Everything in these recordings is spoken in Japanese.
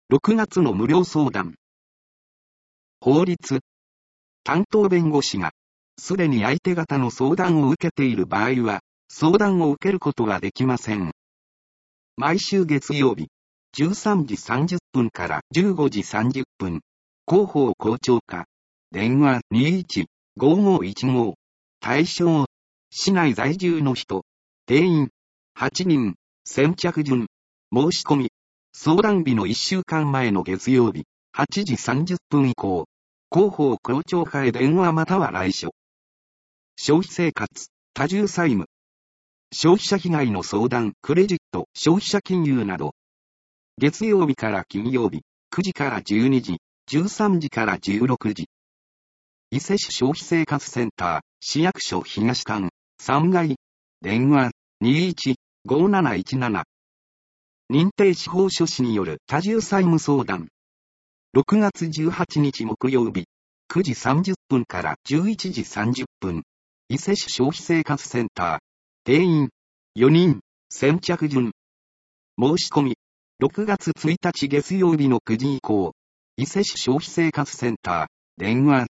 6月の無料相談。法律。担当弁護士が、すでに相手方の相談を受けている場合は、相談を受けることができません。毎週月曜日、13時30分から15時30分、広報校長課、電話 21-5515、対象、市内在住の人、定員、8人、先着順、申し込み、相談日の1週間前の月曜日、8時30分以降、広報校長課へ電話または来所。消費生活、多重債務。消費者被害の相談、クレジット、消費者金融など。月曜日から金曜日、9時から12時、13時から16時。伊勢市消費生活センター、市役所東館、3階、電話、21-5717。認定司法書士による多重債務相談。6月18日木曜日、9時30分から11時30分。伊勢市消費生活センター。定員、4人、先着順。申し込み、6月1日月曜日の9時以降。伊勢市消費生活センター。電話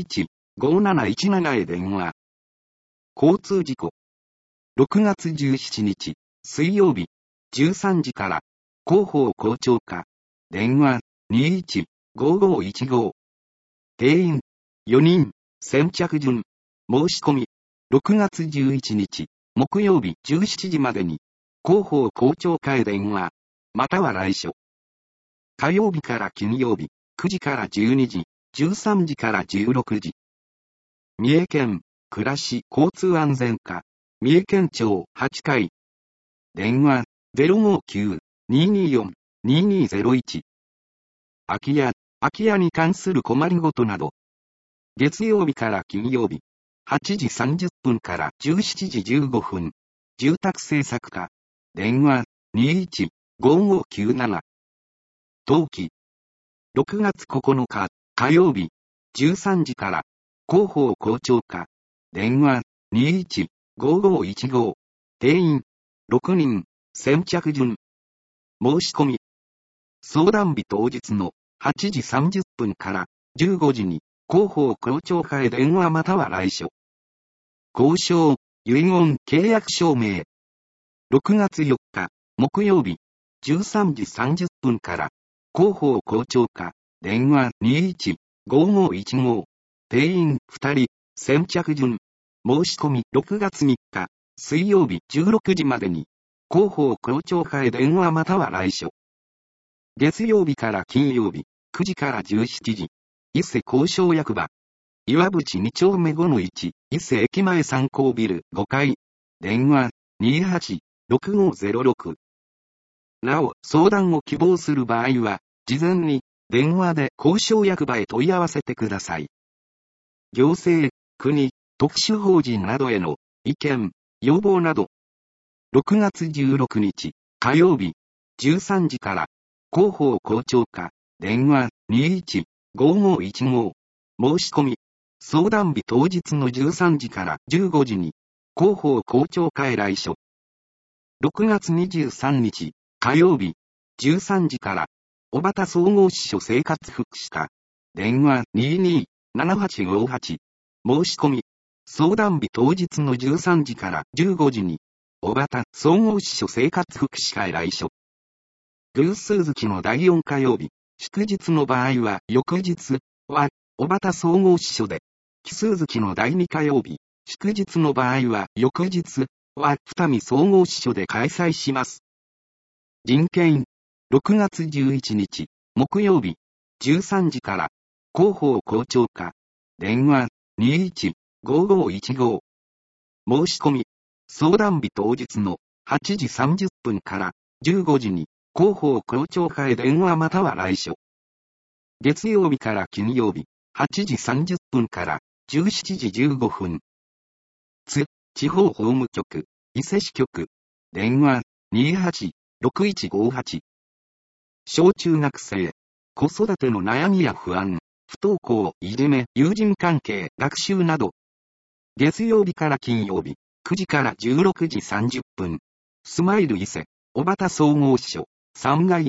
21-5717 へ電話。交通事故。6月17日、水曜日、13時から、広報校長課、電話、21-5515。定員、4人、先着順、申し込み、6月11日、木曜日17時までに、広報校長課へ電話、または来所。火曜日から金曜日、9時から12時、13時から16時。三重県、暮らし交通安全課、三重県庁8階。電話、059-224-2201。空き家に関する困りごとなど。月曜日から金曜日、8時30分から17時15分。住宅政策課、電話、21-5597。登記。6月9日、火曜日、13時から、広報校長課、電話、21-5515。定員、6人、先着順。申し込み。相談日当日の8時30分から15時に、広報校長課へ電話または来所。交渉、遺言契約証明。6月4日、木曜日、13時30分から、広報校長課、電話 21-5515。定員2人、先着順。申し込み6月3日、水曜日16時までに、広報校長課へ電話または来所。月曜日から金曜日、9時から17時、伊勢交渉役場。岩淵2丁目5-1、伊勢駅前参考ビル5階。電話、28-6506。なお、相談を希望する場合は、事前に、電話で交渉役場へ問い合わせてください。行政、国、特殊法人などへの意見、要望など。6月16日、火曜日、13時から、広報校長課、電話、21-5515。申し込み。相談日当日の13時から15時に、広報校長課へ来所。6月23日、火曜日、13時から、小畑総合支所生活福祉課、電話 22-7858。申し込み。相談日当日の13時から15時に、小畑総合支所生活福祉課へ来所。偶数月の第4火曜日、祝日の場合は翌日は、小畑総合支所で、奇数月の第2火曜日、祝日の場合は翌日は二見総合支所で開催します。人権、6月11日、木曜日、13時から、広報校長課、電話、21-5515。申し込み、相談日当日の8時30分から15時に、広報校長課へ電話または来所。月曜日から金曜日、8時30分から17時15分。地方法務局、伊勢支局、電話、28-6158。小中学生、子育ての悩みや不安、不登校、いじめ、友人関係、学習など。月曜日から金曜日、9時から16時30分。スマイル伊勢、小畑総合支所、3階。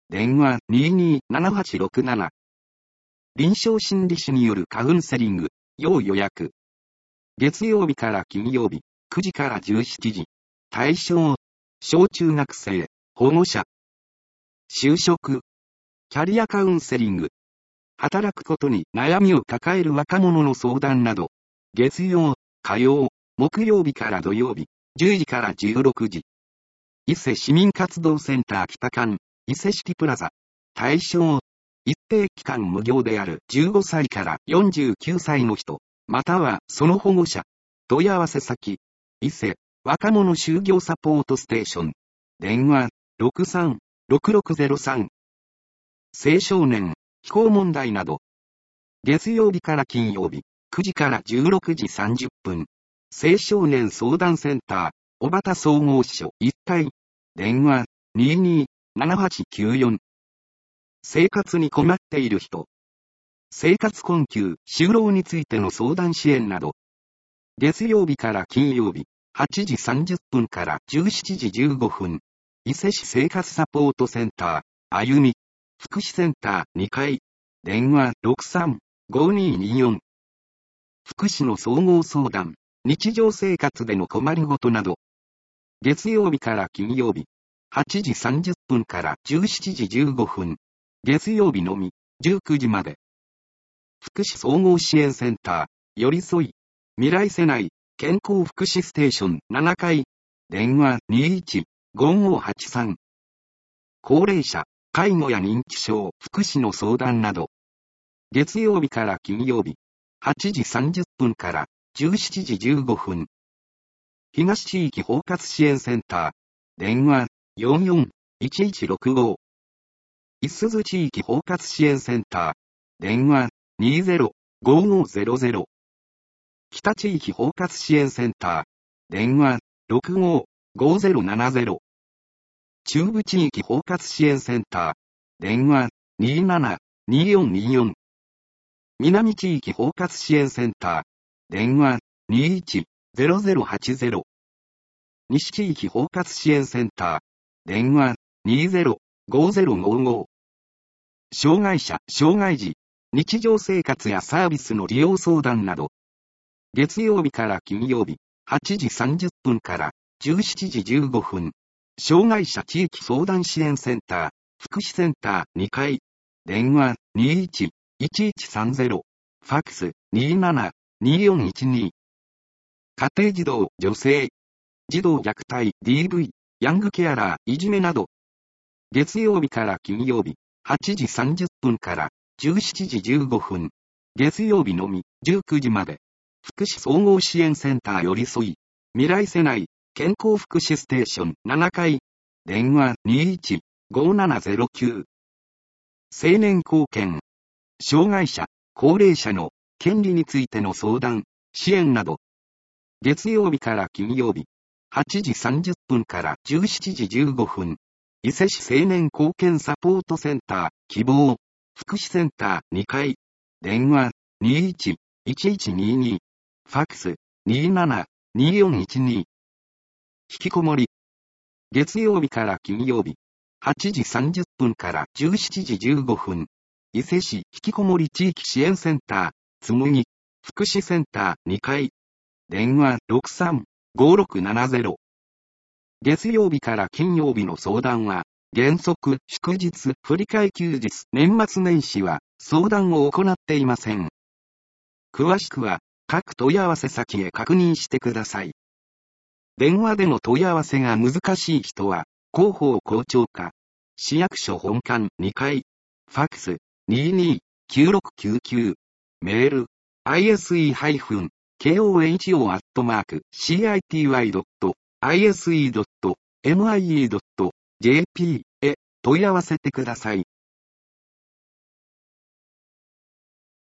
電話227867。臨床心理士によるカウンセリング、要予約。月曜日から金曜日、9時から17時。対象、小中学生、保護者。就職、キャリアカウンセリング。働くことに悩みを抱える若者の相談など。月曜、火曜、木曜日から土曜日、10時から16時。伊勢市民活動センター北館、伊勢式プラザ。対象、一定期間無料である15歳から49歳の人、またはその保護者。問い合わせ先、伊勢、若者就業サポートステーション。電話、63-6603。青少年、非行問題など。月曜日から金曜日、9時から16時30分。青少年相談センター、小畑総合所1階。電話、22-7894。生活に困っている人。生活困窮、就労についての相談支援など。月曜日から金曜日、8時30分から17時15分。伊勢市生活サポートセンター、歩み。福祉センター2階。電話63-5224。福祉の総合相談、日常生活での困りごとなど。月曜日から金曜日、8時30分から17時15分。月曜日のみ、19時まで。福祉総合支援センター、寄り添い。未来世代、健康福祉ステーション7階。電話21-5583。高齢者、介護や認知症、福祉の相談など。月曜日から金曜日、8時30分から17時15分。東地域包括支援センター。電話44-1165。いすゞ地域包括支援センター。電話20-5500。北地域包括支援センター。電話65-5070。中部地域包括支援センター。電話27-2424。南地域包括支援センター。電話21-0080。西地域包括支援センター。電話20-5055。障害者、障害児、日常生活やサービスの利用相談など。月曜日から金曜日、8時30分から17時15分。障害者地域相談支援センター、福祉センター2階。電話21-1130。ファックス27-2412。家庭児童、女性、児童虐待、DV、ヤングケアラー、いじめなど。月曜日から金曜日、8時30分から17時15分。月曜日のみ、19時まで。福祉総合支援センター寄り添い。未来世代、健康福祉ステーション7階。電話21-5709。青年貢献。障害者、高齢者の権利についての相談、支援など。月曜日から金曜日、8時30分から17時15分。伊勢市青年貢献サポートセンター、希望。福祉センター2階。電話21-1122。ファックス27-2412。引きこもり。月曜日から金曜日、8時30分から17時15分。伊勢市引きこもり地域支援センター、つむぎ。福祉センター2階。電話63-5670。月曜日から金曜日の相談は、原則、祝日、振り替え休日、年末年始は、相談を行っていません。詳しくは、各問い合わせ先へ確認してください。電話での問い合わせが難しい人は、広報校長課、市役所本館2階、ファックス22-9699、メール、ise-koho@city.mie.jp へ問い合わせてください。